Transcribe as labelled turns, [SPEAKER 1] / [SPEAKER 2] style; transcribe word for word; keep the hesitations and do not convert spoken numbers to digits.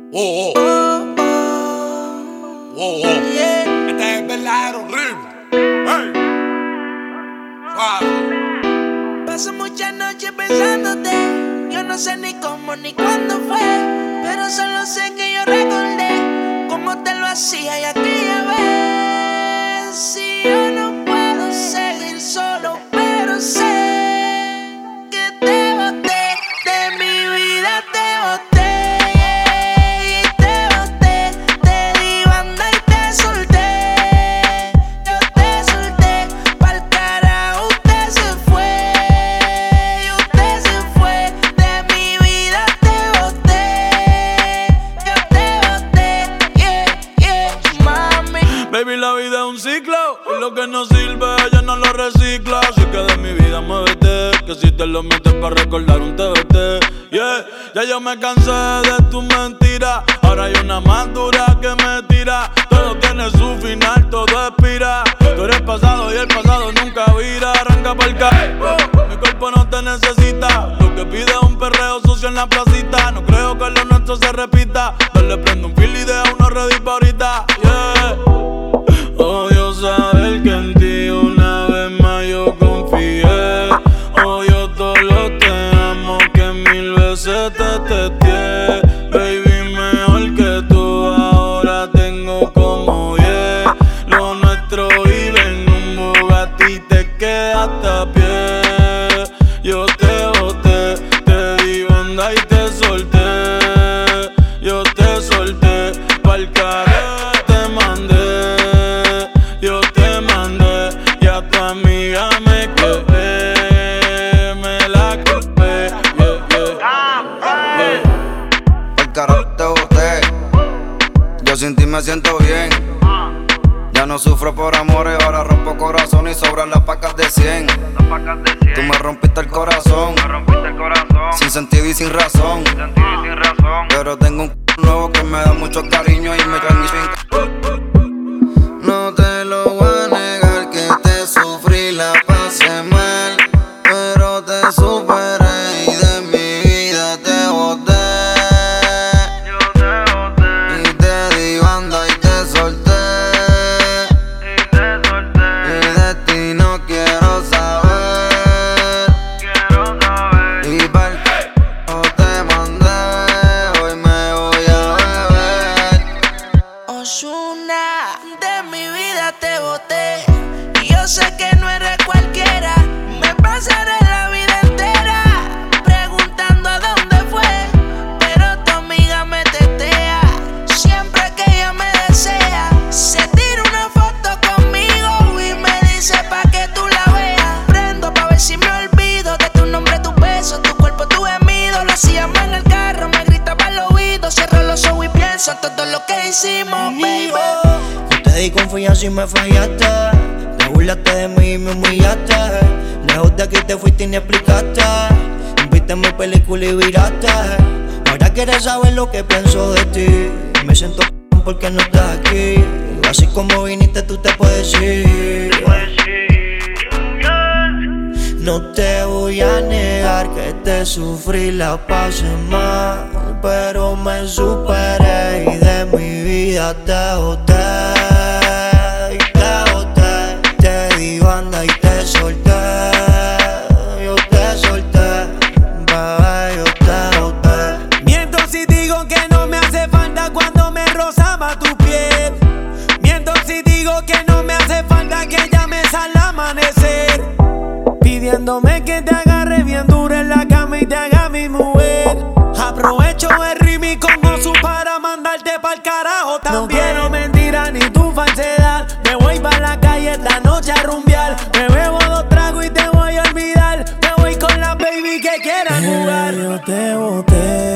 [SPEAKER 1] Oh, oh.
[SPEAKER 2] Oh, oh.
[SPEAKER 1] Oh, oh.
[SPEAKER 2] Yeah.
[SPEAKER 1] Este es el verdadero ritmo. Hey. Suave.
[SPEAKER 2] Paso muchas noches pensándote. Yo no sé ni cómo ni cuándo fue, pero solo sé que yo recordé cómo te lo hacía y aquella vez. Si yo no puedo seguir solo, pero sé que te boté, de mi vida te boté. Y te boté, te di banda y te solté. Yo te solté, pa'l carajo usted se fue. Y usted se fue, de mi vida te boté. Yo te boté, yeah, yeah, mami.
[SPEAKER 3] Baby, la vida es un ciclo y lo que no sirve ella no lo recicla. Así que de mi vida muévete, que si te lo metes para recordar un T B T. Yeah, ya yo me cansé de tus mentiras. Ahora hay una más dura que me tira. Todo tiene su final, todo expira. Tú eres pasado y el pasado nunca vira. Arranca pa'l carro, mi cuerpo no te necesita. Lo que pide es un perreo sucio en la placita. No creo que lo nuestro se repita. Dale, prendo un fil y deja uno ready pa' ahorita. Yeah. Odio saber que en ti una vez más yo confié. Odio todo lo te amo que mil veces te testé. Baby, mejor que tú ahora tengo como diez. Lo nuestro vive en un Bugatti, te quedaste a pie. Yo te boté, te di banda y te solté. Yo te solté, pa'l carajo te mandé. Yo te mandé y a tu amiga me quedé. Me la culpé, yeah, yeah, yeah.
[SPEAKER 4] Al carajo te boté. Yo sin ti me siento bien. Ya no sufro por amores, ahora rompo corazón y sobran las pacas de cien. Tú me rompiste el corazón, sin sentido y sin razón. Pero tengo un c nuevo que me da mucho cariño y me transmite. No te lo voy a negar que te sufrí, la pasé mal, pero te superé y de mi vida te boté. Y te di banda y te solté. Y de ti no quiero saber. Y pa'l c***o te mandé, hoy me voy a beber.
[SPEAKER 2] Ozuna, de mi vida te boté. Y yo sé que no eres cualquiera. Me pasaré la vida entera preguntando a dónde fue, pero tu amiga me tetea. Siempre que ella me desea, se tira una foto conmigo y me dice pa' que tú la veas. Prendo pa' ver si me olvido de tu nombre, tu beso, tu cuerpo, tu gemido. Lo hacíamos en el carro, me gritaba al oído. Cierro los ojos y pienso en todo lo que hicimos, baby.
[SPEAKER 5] Yo te di confianza y me fallaste. Te burlaste de mí y me humillaste. Lejos de aquí te fuiste y ni explicaste. Viste mi película y viraste. Ahora quieres saber lo que pienso de ti. Me siento c*** porque no estás aquí. Así como viniste tú te puedes ir. No te voy a negar que te sufrí, la pasé mal, pero me superé y de mi vida te boté. Y te boté, te di banda y te solté. Yo te solté, bebé, yo te boté.
[SPEAKER 6] Miento si digo que no me hace falta cuando me rozaba tu piel. Miento si digo que no me hace falta que llames al amanecer, pidiéndome que te agarre bien duro en la cama y te haga mi mujer. Aprovecho el ritmo con gozo para mandarte pa'l carajo también. No quiero mentira ni tu falsedad. Me voy pa' la calle esta noche a rumbear. Me bebo dos tragos y te voy a olvidar. Me voy con la baby que quieran jugar.
[SPEAKER 5] Yo te boté.